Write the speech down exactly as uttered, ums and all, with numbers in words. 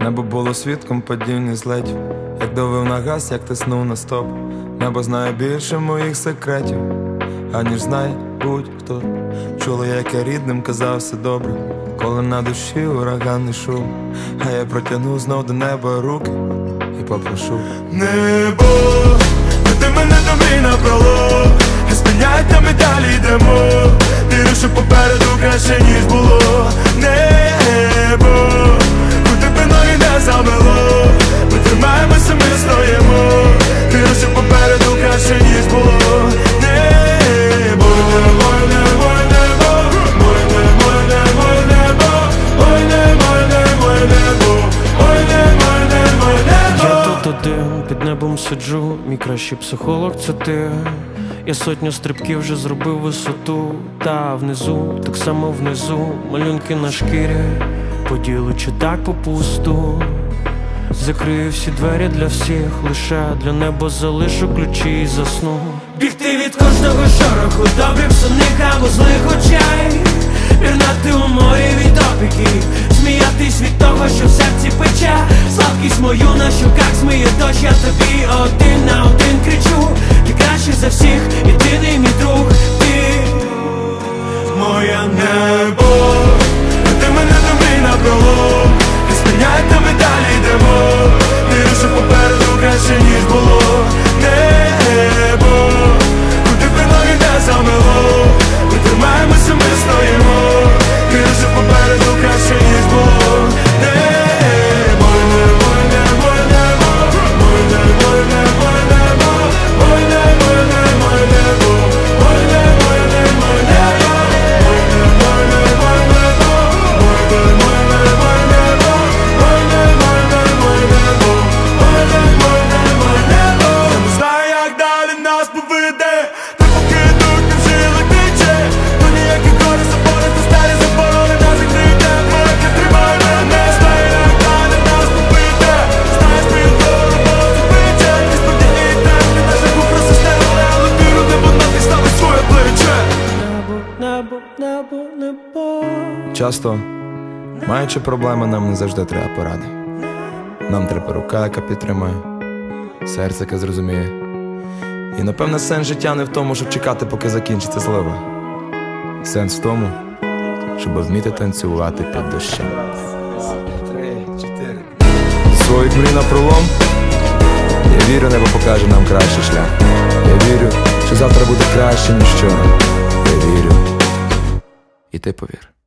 Небо було свідком падіння злетів, як давив на газ, як тиснув на стоп. Небо знає більше моїх секретів, аніж знає будь-хто. Чула, як я рідним казав все добре, коли на душі ураганний шум. А я протягну знов до неба руки і попрошу: небо, веди мене до мрій напролом, не спиняйте, ми далі йдемо. Вірю, що попереду краще, ніж було. Небо, куди б ноги не замело, ми тримаємося, ми стоїмо. Вірю, що попереду краще, ніж було. Небо, ой, небо, небо, ой, небо, небо, небо, ой, небо, небо, небо, ой, небо, небо, небо. Я тут один, під небом сиджу, мій кращий психолог це ти. Я сотню стрибків вже зробив висоту, та внизу, так само внизу, малюнки на шкірі, поділу чи так попусту. Закрию всі двері для всіх, лише для неба залишу ключі і засну. Бігти від кожного шороху, добрих сонних або злих очей, пірнати у морі від опіків, сміятись від того, що в серці пече. Слабкість мою на щоках змиє дощ, я тобі один на один кричу: ти кращий за всіх, єдиний мій друг, ти моє небо. Веди мене до мрій напролом, не спиняйте, ми далі йдемо. Вірю, що попереду краще, ніж було. Небо, куди б ноги не замело, ми тримаємося, ми стоїмо. Вірю, що попереду краще, ніж було. Небо, небо, небо, небо, ой, небо, небо, небо, ой, небо, небо, небо, ой, небо, небо, небо, ой, небо, небо, небо, ой, небо, небо, небо, ой, небо, небо, небо, ой, небо, небо, небо. Я не знаю, як далі нас поведе, та поки йдуть, не вжили тече. Ну ніяких горі забори, то старі заборони нас закрите. Моя тримай мене, знаю, як далі нас поведе. Знаєш, твою роботу пече, ти сподівні і темні, на шляху просто стерли, але віру, небо нам підставить своє плече. Небо, небо, небо, небо. Часто, маючи проблеми, нам не завжди треба поради. Нам треба рука, яка підтримає, серце, яке зрозуміє. І напевне сенс життя не в тому, щоб чекати, поки закінчиться злива. Сенс в тому, щоб вміти танцювати під дощем. Своїх мрій напролом, я вірю, небо покаже нам кращий шлях. Я вірю, що завтра буде краще, ніж вчора. Я вірю, і ти повір.